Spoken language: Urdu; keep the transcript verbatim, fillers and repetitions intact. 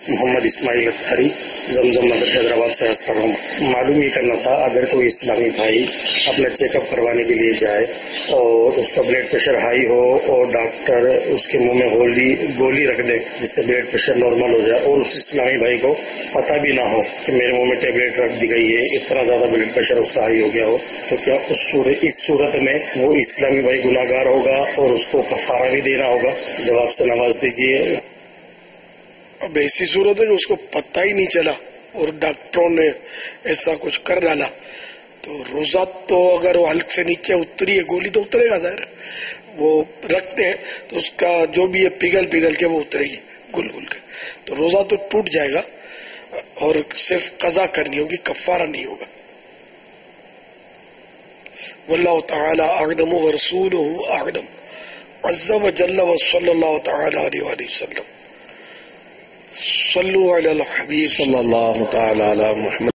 محمد اسماعیل اختری زمزم نگر حیدرآباد سے عرض کر رہا ہوں. معلوم یہ کرنا تھا اگر کوئی اسلامی بھائی اپنا چیک اپ کروانے کے لیے جائے اور اس کا بلڈ پریشر ہائی ہو اور ڈاکٹر اس کے منہ میں ہولی گولی رکھ دے جس سے بلڈ پریشر نارمل ہو جائے اور اس اسلامی بھائی کو پتہ بھی نہ ہو کہ میرے منہ میں ٹیبلٹ رکھ دی گئی ہے، اتنا زیادہ بلڈ پریشر اس کا ہائی ہو گیا ہو، تو کیا اس صورت اس صورت میں وہ اسلامی بھائی گناہ گار ہوگا اور اس کو کفارہ بھی دینا ہوگا؟ جواب سے نواز دیجیے. اب ایسی صورت ہے کہ اس کو پتہ ہی نہیں چلا اور ڈاکٹروں نے ایسا کچھ کر ڈالا تو روزہ تو اگر وہ حلق سے نیچے اتری ہے گولی تو اترے گا، ظاہر وہ رکھتے ہیں تو اس کا جو بھی ہے پگھل پگھل کے وہ اترے گی گل گل کے، تو روزہ تو ٹوٹ جائے گا اور صرف قضا کرنی ہوگی، کفارہ نہیں ہوگا. واللہ تعالی اعلم ورسولہ اعلم عز وجل وصلی اللہ تعالی علیہ وآلہ وسلم. صلو علی الحبیب صلی اللہ تعالی علی محمد.